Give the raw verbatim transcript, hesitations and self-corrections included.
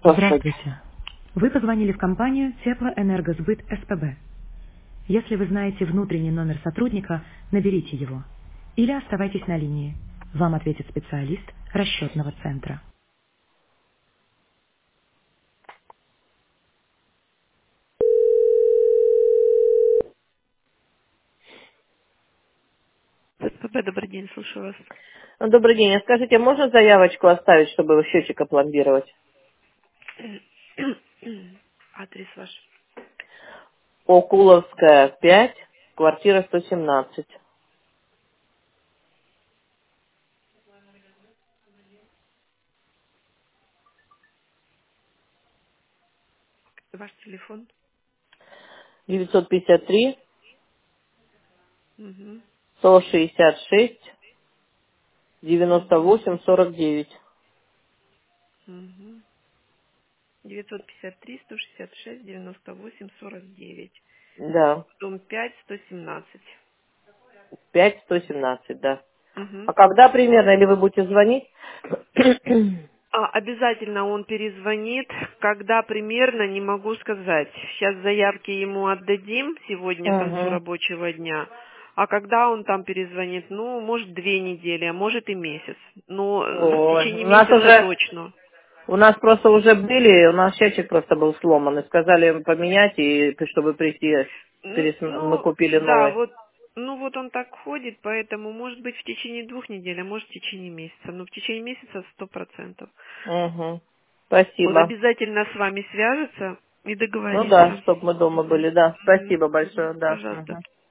Господи. Здравствуйте. Вы позвонили в компанию Теплоэнергосбыт СПБ. Если вы знаете внутренний номер сотрудника, наберите его. Или оставайтесь на линии. Вам ответит специалист расчетного центра. СПБ, добрый день, слушаю вас. Добрый день. А скажите, можно заявочку оставить, чтобы счетчик опломбировать? Адрес ваш. Окуловская, пять, квартира сто семнадцать. Ваш телефон. девятьсот пятьдесят три, Угу. сто шестьдесят шесть, девяносто Угу. восемь, сорок девять. Угу. девятьсот пятьдесят три сто шестьдесят шесть девяносто восемь сорок девять. Да, Дом пять сто семнадцать. пять, сто семнадцать, да. Угу. А когда примерно, или вы будете звонить? А, обязательно он перезвонит, когда примерно, не могу сказать. Сейчас заявки ему отдадим сегодня к концу Угу. рабочего дня. А когда он там перезвонит, ну, может, две недели, а может и месяц. Но э, в Ой, течение у нас месяца уже, точно. у нас просто уже были, у нас счетчик просто был сломан, и сказали им поменять, и чтобы прийти, Н- перес- мы Ну, купили да, новый. вот, ну вот он так ходит, поэтому может быть в течение двух недель, а может в течение месяца. Но в течение месяца сто процентов. Угу. Он Спасибо. обязательно с вами свяжется и Ну да, договорится. чтобы мы дома Мгм. были, да. Мгм. Спасибо Мгм. большое, да. Пожалуйста. Мгм.